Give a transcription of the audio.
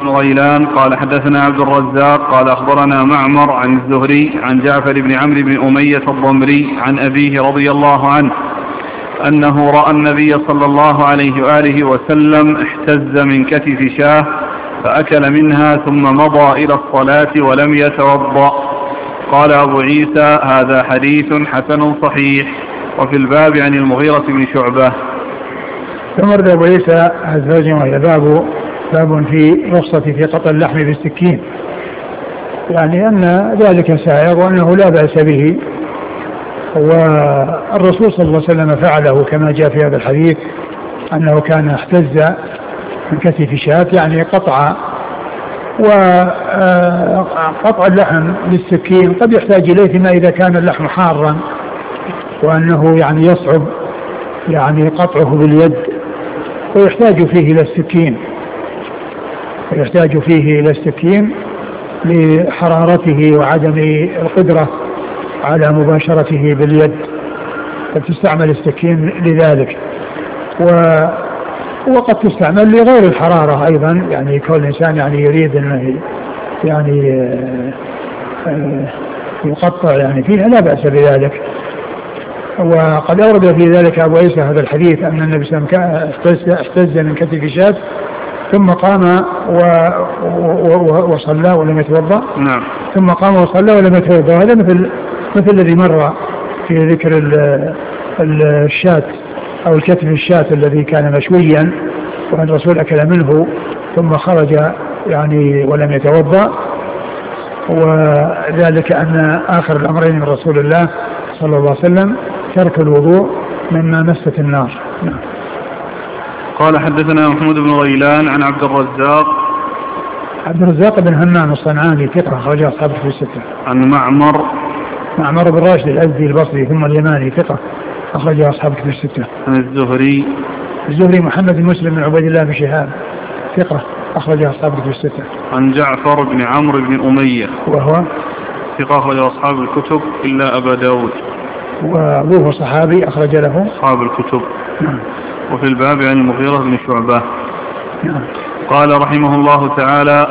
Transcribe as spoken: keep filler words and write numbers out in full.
بن غيلان قال حدثنا عبد الرزاق قال أخبرنا معمر عن الزهري عن جعفر بن عمرو بن أمية الضمري عن أبيه رضي الله عنه أنه رأى النبي صلى الله عليه وآله وسلم احتز من كتف شاه فأكل منها ثم مضى إلى الصلاة ولم يتوضأ. قال أبو عيسى هذا حديث حسن صحيح. وفي الباب عن المغيرة بن شعبة. ثم رد أبو عيسى الزوجي وهي باب باب في رخصة في قطع اللحم بالسكين، يعني أن ذلك سائغ وأنه لا بأس به، والرسول صلى الله عليه وسلم فعله كما جاء في هذا الحديث أنه كان احتز من كتف شاة، يعني قطع وقطع اللحم بالسكين قد يحتاج إليه فيما إذا كان اللحم حارا وأنه يعني يصعب يعني قطعه باليد ويحتاج فيه إلى السكين ويحتاج فيه إلى السكين لحرارته وعدم القدرة على مباشرته باليد، فتستعمل السكين لذلك. و وقد تستعمل لغير الحرارة أيضا، يعني كل إنسان يعني يريد أنه يعني يقطع يعني فيها لا بأس بذلك. وقد أورد في ذلك أبو عيسى هذا الحديث أن النبي صلى الله عليه وسلم احتز من كتف شاة ثم قام و... و... وصلى ولم يتوضأ. نعم. ثم قام وصلى ولم يتوضأ. هذا مثل مثل الذي مر في ذكر الشاة أو الكتف الشاة الذي كان مشويا وأن الرسول أكل منه ثم خرج يعني ولم يتوضأ، وذلك أن آخر الأمرين من رسول الله صلى الله عليه وسلم ترك الوضوء مما مست النار. نعم. قال حدثنا محمود بن غيلان عن عبد الرزاق عبد الرزاق بن همام الصنعاني ثقة أخرج أصحابه في الستة. عن معمر معمر بن راشد الأزدي البصري ثم اليماني ثقة أخرج أصحابه في الستة. عن الزهري الزهري محمد بن مسلم بن عبيد الله بن شهاب ثقة أخرج أصحابه في الستة. عن جعفر بن عمرو بن أمية وهو ثقة أخرج أصحاب الكتب إلا أبا داود، وأبوه صحابي أخرج له أصحاب الكتب. نعم. وفي الباب عن المغيرة بن شعبة. نعم. قال رحمه الله تعالى